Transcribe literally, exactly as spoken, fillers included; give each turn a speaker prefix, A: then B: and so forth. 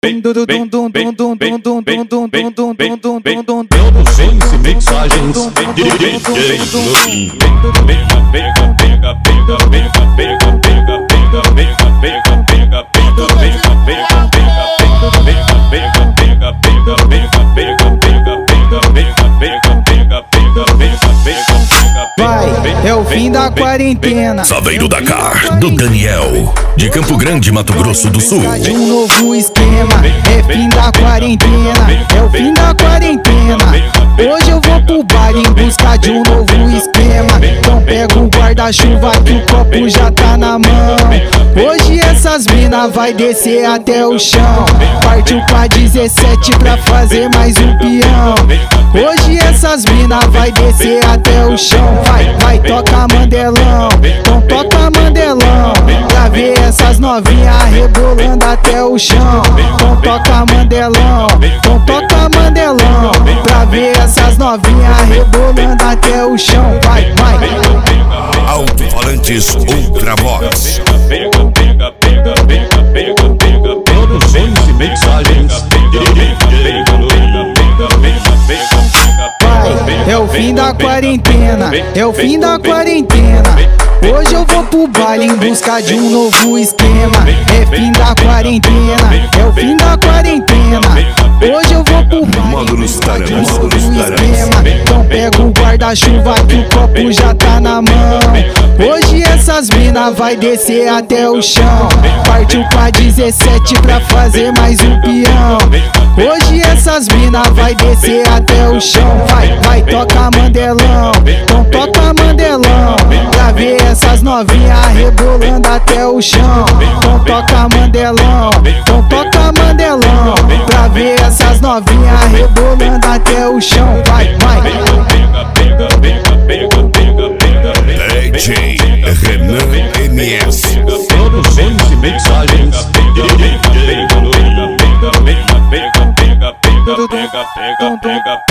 A: Produções e mixagens D J
B: Vai, é o fim da quarentena.
C: Saveiro Dakar, do Daniel, de Campo Grande, Mato Grosso do Sul.
B: De um novo esquema, é fim da quarentena. É o fim da quarentena. Hoje eu vou pro bar em busca de um novo esquema. Então pega o guarda-chuva que o copo já tá na mão. Hoje essas mina vai descer até o chão. Partiu pra dezessete pra fazer mais um peão. Hoje essas mina vai descer até o chão. Vai, vai, toca mandelão. Então toca mandelão. Pra ver essas novinhas rebolando até o chão. Então toca mandelão. Então toca mandelão. Pra ver essas novinhas rebolando até o chão. Vai, vai.
C: Alto-falantes Ultra Vox.
A: Produções e mixagens D J
B: É o fim da quarentena, é o fim da quarentena. Hoje eu vou pro baile em busca de um novo esquema. É fim da quarentena, é o fim da quarentena. Hoje eu vou pro baile em busca de um novo esquema. Então pega o guarda-chuva que o copo já tá na mão. Hoje essas mina vai descer até o chão. Partiu pra dezessete pra fazer mais um peão. Hoje essas mina vai descer até o chão. Vai, vai, toca mandelão. Então toca mandelão. Pra ver essas novinhas rebolando até o chão. Então toca mandelão. Então toca mandelão. Pra ver essas novinhas rebolando até o chão. Vai, vai.
C: D J Renan M S.
A: Produções e mixagens D J
C: Pega, pega, pega, pega.